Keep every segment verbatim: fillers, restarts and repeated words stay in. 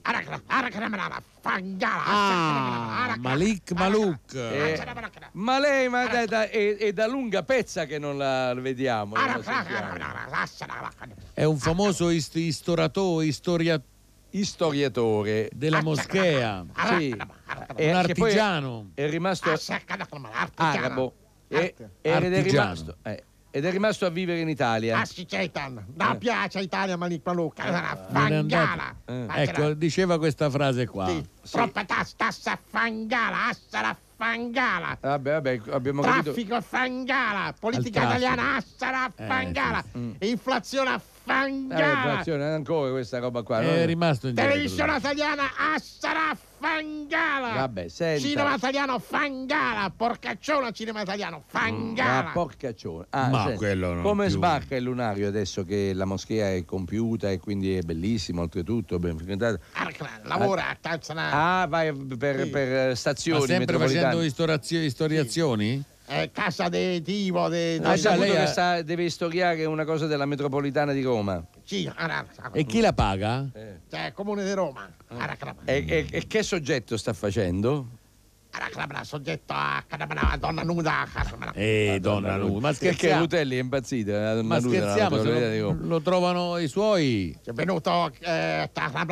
Ah, Malik Malouk. Eh, ma lei ma da, da, è, è da lunga pezza che non la vediamo. non la sentiamo. È un famoso ist- istoratore, istoria- Istoriatore. della moschea. Sì. Un Eh, che poi artigiano. È rimasto arabo e- ed è Artigiano. rimasto eh, ed è rimasto a vivere in Italia. Non piace Italia Malik Malouk, Non è fangala. andato- Ecco, diceva questa frase qua. Sì, troppa tassa fangala, assara fangala. Vabbè, vabbè, abbiamo capito. Traffico fangala, politica Al traffico. italiana assara Eh, fangala, sì, inflazione Eh, fangala, inflazione, ancora questa roba qua. no? È rimasto indietro. televisione italiana assara fangala. Vabbè, senta. Cinema italiano fangala, porcacciona cinema italiano fangala. Ah, porcaccione. Ah, Ma senta, quello non come più. sbarca il lunario adesso che la moschea è compiuta e quindi è bellissimo, oltretutto ben frequentato? Lavora a Tanzania, Ah, vai per, Sì. per Ma stazioni sempre metropolitane. facendo istorazio- istoriazioni? eh, casa dei Tivo, de, Hai Ah, già, saputo lei che ha- sta- deve storiare una cosa della metropolitana di Roma? sì, E chi la paga? Eh. cioè, Comune di Roma. E, e- e che soggetto sta facendo? Soggetto a a donna nuda. Eh, donna nuda. Ma Perché scherziamo? Rutelli è impazzita. la donna Ma nuda, la scherziamo, se metropolitana di Roma. lo, lo trovano i suoi. È venuto, eh,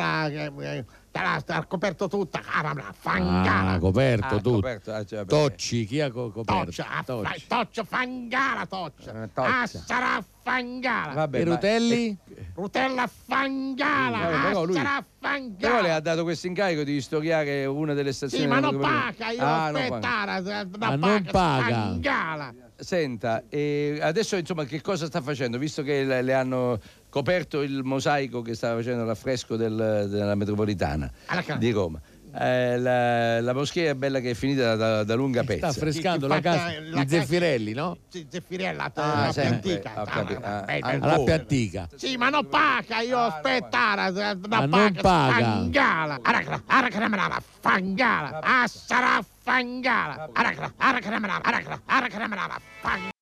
ha coperto tutta, Ah, fangala. coperto Ah, tutto. coperto, ah, cioè, vabbè. Tocci, chi ha co- coperto? Toccia, ah, Tocci. fa- toccia, fangala, toccia. Eh, toccia. Ah, sarà fangala. Vabbè, E ma- Rutelli? Rutella fangala. Vabbè, Ah, però lui- sarà Però le fangala. ha dato questo incarico di storiare una delle stazioni. Sì, ma della non metropolitana. paga, io Ah, non paga. aspettare, Ah, non paga. Fangala. Senta, e adesso insomma che cosa sta facendo? Visto che le, le hanno coperto il mosaico che stava facendo l'affresco del- della metropolitana Allora, di Roma. Eh, la, la moschea è bella che è finita da, da lunga Sta pezza. affrescando Chi- la chi fatta- casa la di casa- Zeffirelli, no? Sì, Zeffirella, Ah, la più sempre. antica. Ho capito. Ah, Beh, beh, ancora. La più antica. Sì, ma non paga, io aspettare, non Ma non paga, paga. fangala. Aracra, aracra, fangala. Ah, sarà fangala. Aracra, aracra, aracra, aracra, fangala.